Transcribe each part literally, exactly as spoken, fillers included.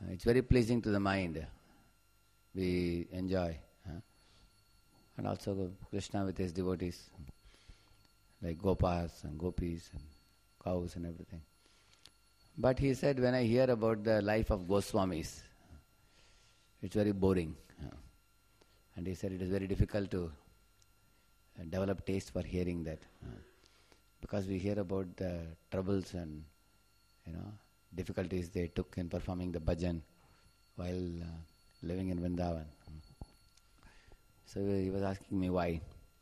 Uh, it's very pleasing to the mind. We enjoy. Huh? And also Krishna with his devotees, like Gopas and Gopis and cows and everything. But he said, when I hear about the life of Goswamis, it's very boring. Huh? And he said it is very difficult to uh, develop taste for hearing that. Huh? Because we hear about the troubles and, you know, difficulties they took in performing the bhajan while uh, living in Vrindavan. So he was asking me why.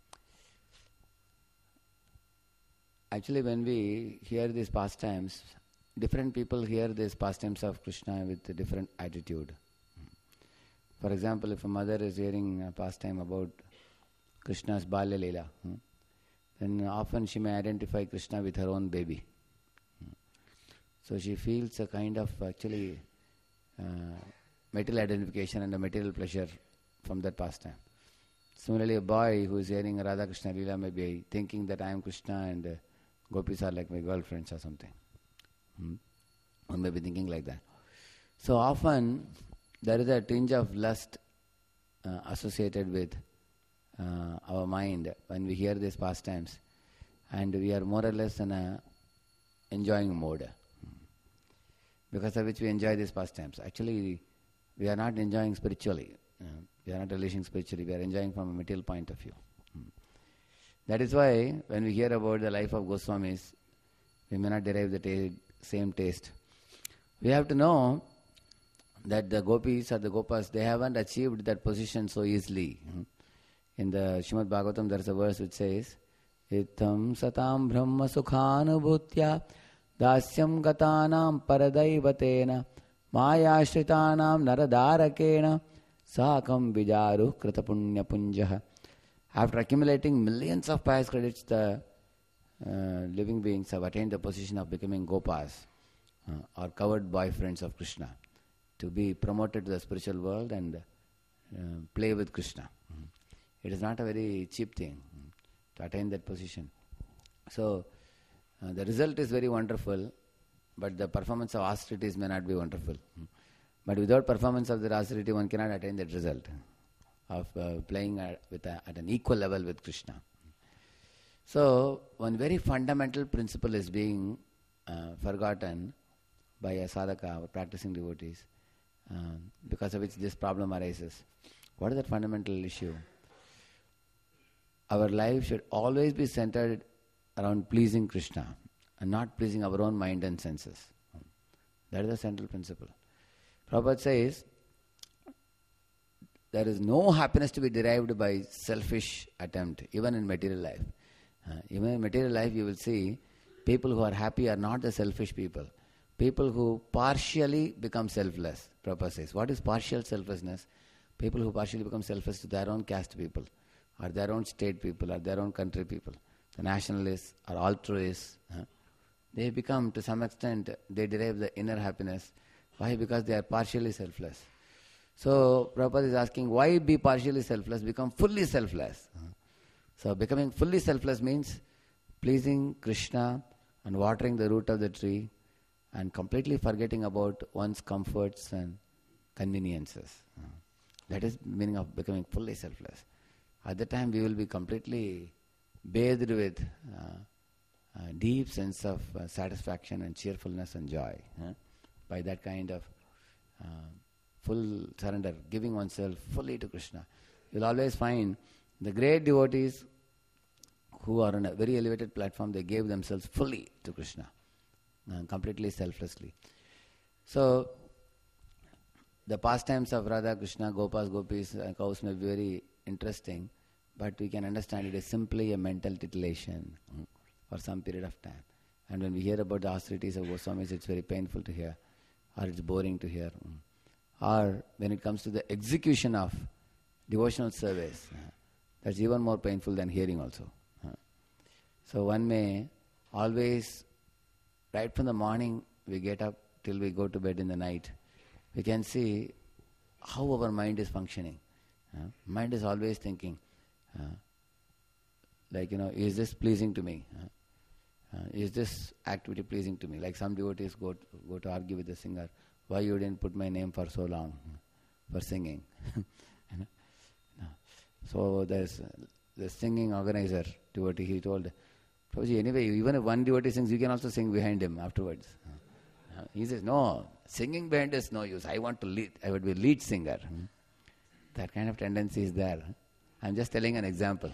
Actually, when we hear these pastimes, different people hear these pastimes of Krishna with a different attitude. For example, if a mother is hearing a pastime about Krishna's Balya Leela, then often she may identify Krishna with her own baby. So she feels a kind of actually uh, material identification and a material pleasure from that pastime. Similarly, a boy who is hearing Radha Krishna Leela may be thinking that I am Krishna and uh, gopis are like my girlfriends or something. Hmm? One may be thinking like that. So often there is a tinge of lust uh, associated with uh, our mind when we hear these pastimes, and we are more or less in a enjoying mode, because of which we enjoy these pastimes. Actually, we are not enjoying spiritually. Uh, we are not relishing spiritually. We are enjoying from a material point of view. That is why when we hear about the life of Goswamis, we may not derive the ta- same taste. We have to know that the gopis or the gopas, they haven't achieved that position so easily. In the Srimad Bhagavatam, there is a verse which says, Itham satam brahma sukhanubhutya dasyam gatanam paradaivatena mayashritanam naradarakena sakam vijaru kritapunya punjaha. After accumulating millions of pious credits, the uh, living beings have attained the position of becoming gopas uh, or covered boyfriends of Krishna, to be promoted to the spiritual world and uh, play with Krishna. Mm. It is not a very cheap thing mm, to attain that position. So, uh, the result is very wonderful, but the performance of austerities may not be wonderful. Mm. But without performance of the austerity, one cannot attain that result of uh, playing at, with a, at an equal level with Krishna. So, one very fundamental principle is being uh, forgotten by a sadhaka or practicing devotees, uh, because of which this problem arises. What is that fundamental issue? Our life should always be centered around pleasing Krishna and not pleasing our own mind and senses. That is the central principle. Prabhupada says, there is no happiness to be derived by selfish attempt, even in material life. Uh, even in material life, you will see people who are happy are not the selfish people. People who partially become selfless. Prabhupada says, what is partial selflessness? People who partially become selfless to their own caste people, or their own state people, or their own country people. The nationalists or altruists, uh, they become, to some extent, they derive the inner happiness. Why? Because they are partially selfless. So, Prabhupada is asking, why be partially selfless? Become fully selfless. So, becoming fully selfless means pleasing Krishna and watering the root of the tree and completely forgetting about one's comforts and conveniences. That is the meaning of becoming fully selfless. At the time, we will be completely bathed with uh, a deep sense of uh, satisfaction and cheerfulness and joy uh, by that kind of uh, full surrender, giving oneself fully to Krishna. You will always find the great devotees who are on a very elevated platform, they gave themselves fully to Krishna, uh, completely selflessly. So, the pastimes of Radha, Krishna, Gopas, Gopis, uh, cows may be very interesting, but we can understand it is simply a mental titillation mm, for some period of time. And when we hear about the austerities of Goswamis, it's very painful to hear, or it's boring to hear. Mm. Or when it comes to the execution of devotional service, uh, that's even more painful than hearing also. Uh. So one may always, right from the morning we get up till we go to bed in the night, we can see how our mind is functioning. Uh, mind is always thinking, uh, like, you know, is this pleasing to me? Uh, uh, is this activity pleasing to me? Like some devotees go to, go to argue with the singer, why you didn't put my name for so long for singing. You know? No. So there's the singing organizer, devotee, he told, Prabhuji, anyway, even if one devotee sings, you can also sing behind him afterwards. Uh, he says, no, singing behind is no use. I want to lead, I would be lead singer. Hmm. That kind of tendency is there. I'm just telling an example.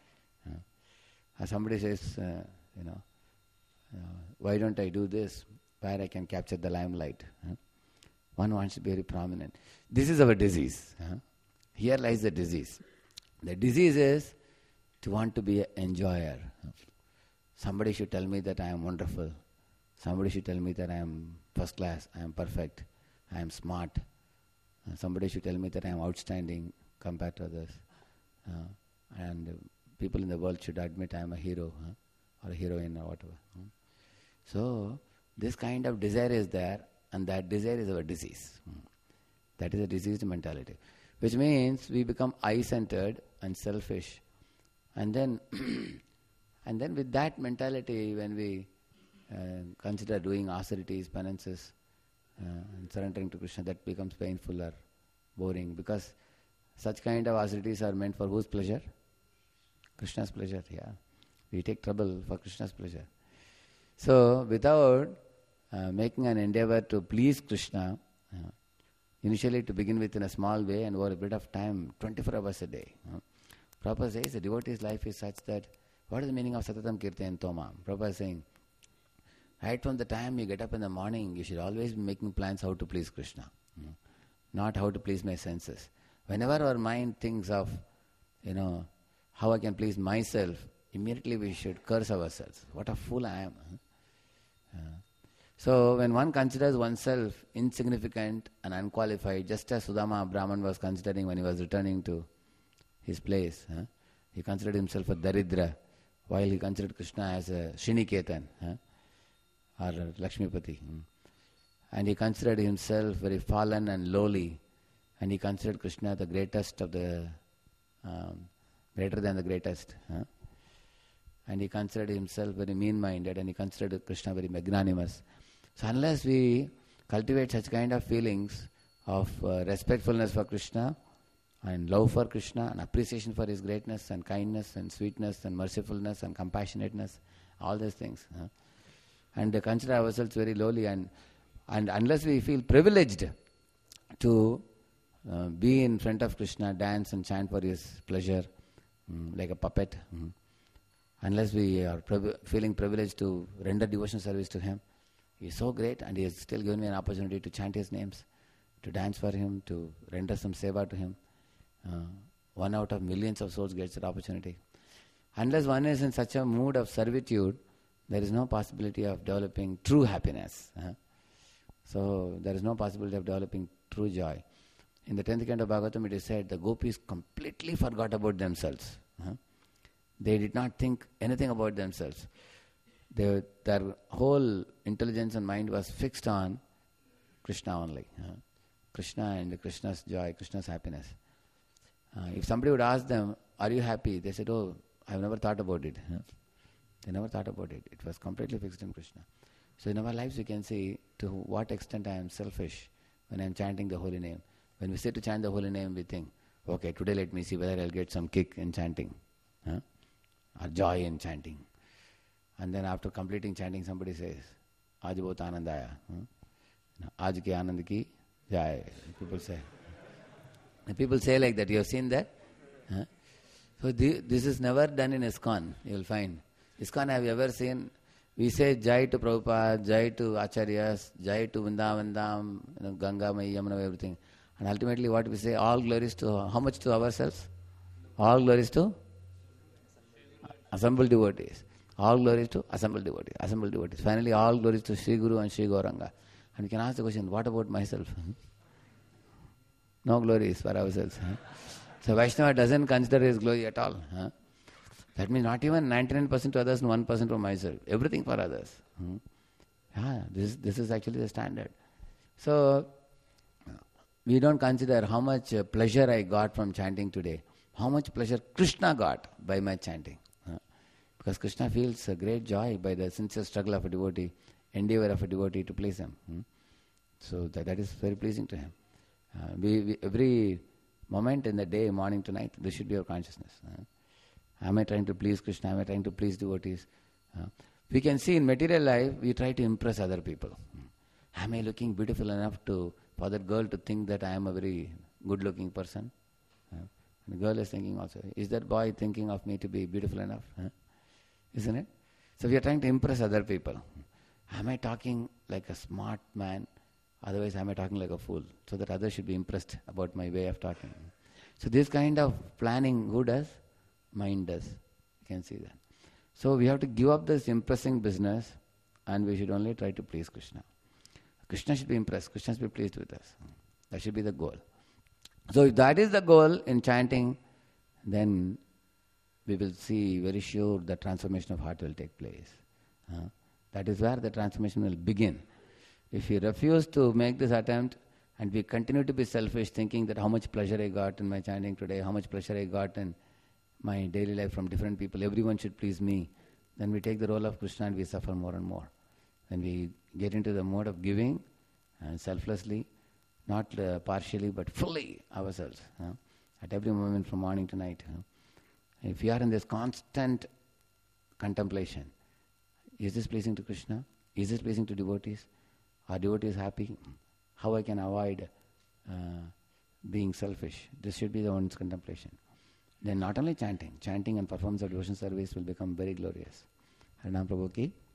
Uh, somebody says, uh, you know, uh, why don't I do this, where I can capture the limelight? Huh? One wants to be very prominent. This is our disease. Huh? Here lies the disease. The disease is to want to be an enjoyer. Somebody should tell me that I am wonderful. Somebody should tell me that I am first class, I am perfect, I am smart. Uh, somebody should tell me that I am outstanding compared to others. Uh, and uh, people in the world should admit I am a hero, huh? Or a heroine or whatever. Huh? So, this kind of desire is there, and that desire is our disease. Hmm. That is a diseased mentality. Which means we become I-centered and selfish. And then, and then with that mentality, when we uh, consider doing austerities, penances, uh, and surrendering to Krishna, that becomes painful or boring, because such kind of austerities are meant for whose pleasure? Krishna's pleasure, yeah. We take trouble for Krishna's pleasure. So, without uh, making an endeavor to please Krishna, uh, initially to begin with in a small way and over a bit of time, twenty-four hours a day. Uh, Prabhupada says the devotee's life is such that, what is the meaning of Satatam Kirtan Toma? Prabhupada is saying, right from the time you get up in the morning, you should always be making plans how to please Krishna, uh, not how to please my senses. Whenever our mind thinks of, you know, how I can please myself, immediately we should curse ourselves. What a fool I am. Huh? Uh, so when one considers oneself insignificant and unqualified, just as Sudama Brahman was considering when he was returning to his place, huh? He considered himself a Daridra, while he considered Krishna as a Sriniketan, huh? Or a Lakshmipati. Hmm? And he considered himself very fallen and lowly, and he considered Krishna the greatest of the, um, greater than the greatest. Huh? And he considered himself very mean-minded, and he considered Krishna very magnanimous. So unless we cultivate such kind of feelings of uh, respectfulness for Krishna, and love for Krishna, and appreciation for his greatness, and kindness, and sweetness, and mercifulness, and compassionateness, all these things, huh? And uh, consider ourselves very lowly, and and unless we feel privileged to uh, be in front of Krishna, dance and chant for his pleasure, um, like a puppet, um, unless we are priv- feeling privileged to render devotional service to him, he is so great, and he has still given me an opportunity to chant his names, to dance for him, to render some seva to him. Uh, one out of millions of souls gets that opportunity. Unless one is in such a mood of servitude, there is no possibility of developing true happiness. Huh? So there is no possibility of developing true joy. In the tenth canto of Bhagavatam it is said the gopis completely forgot about themselves. Huh? They did not think anything about themselves. They, their whole intelligence and mind was fixed on Krishna only. Huh? Krishna and Krishna's joy, Krishna's happiness. Uh, if somebody would ask them, are you happy? They said, oh, I have never thought about it. Huh? They never thought about it. It was completely fixed in Krishna. So in our lives we can see to what extent I am selfish when I am chanting the holy name. When we sit to chant the holy name, we think, okay, today let me see whether I'll get some kick in chanting. Huh? Or joy in chanting. And then after completing chanting, somebody says, Aaj bahut anand aaya. Aaj ki anand ki jai. People say. And people say like that. You have seen that? Huh? So the, this is never done in ISKCON, you will find. ISKCON, have you ever seen? We say Jai to Prabhupada, Jai to Acharyas, Jai to Vrindavan Dham, you know, Ganga, Mai, Yamuna, everything. And ultimately what we say, all glories to, how much to ourselves? All glories to assembled devotees. All glories to assembled devotees. Assembled devotees. Finally, all glories to Sri Guru and Sri Gauranga. And we can ask the question, what about myself? No glories for ourselves. Huh? So Vaishnava doesn't consider his glory at all. Huh? That means not even ninety-nine percent to others and one percent for myself. Everything for others. Hmm? Yeah, this, this is actually the standard. So, we don't consider how much uh, pleasure I got from chanting today. How much pleasure Krishna got by my chanting. Huh? Because Krishna feels a great joy by the sincere struggle of a devotee, endeavor of a devotee to please him. Hmm? So that, that is very pleasing to him. Uh, we, we, every moment in the day, morning to night, this should be our consciousness. Uh, am I trying to please Krishna? Am I trying to please devotees? Uh, we can see in material life, we try to impress other people. Hmm. Am I looking beautiful enough to for that girl to think that I am a very good-looking person? Uh, and the girl is thinking also, is that boy thinking of me to be beautiful enough? Huh? Isn't it? So we are trying to impress other people. Am I talking like a smart man? Otherwise, am I talking like a fool? So that others should be impressed about my way of talking. So this kind of planning, who does? Mind does. You can see that. So we have to give up this impressing business, and we should only try to please Krishna. Krishna should be impressed. Krishna should be pleased with us. That should be the goal. So if that is the goal in chanting, then we will see very sure the transformation of heart will take place. Uh, that is where the transformation will begin. If we refuse to make this attempt and we continue to be selfish, thinking that how much pleasure I got in my chanting today, how much pleasure I got in my daily life from different people, everyone should please me, then we take the role of Krishna and we suffer more and more. Then we get into the mode of giving and selflessly, not uh, partially but fully ourselves, uh, at every moment from morning to night. Uh. If we are in this constant contemplation, is this pleasing to Krishna? Is this pleasing to devotees? Are devotees happy? How I can avoid uh, being selfish? This should be the one's contemplation. Then not only chanting, chanting and performance of devotion service will become very glorious. Harinam Prabhu ki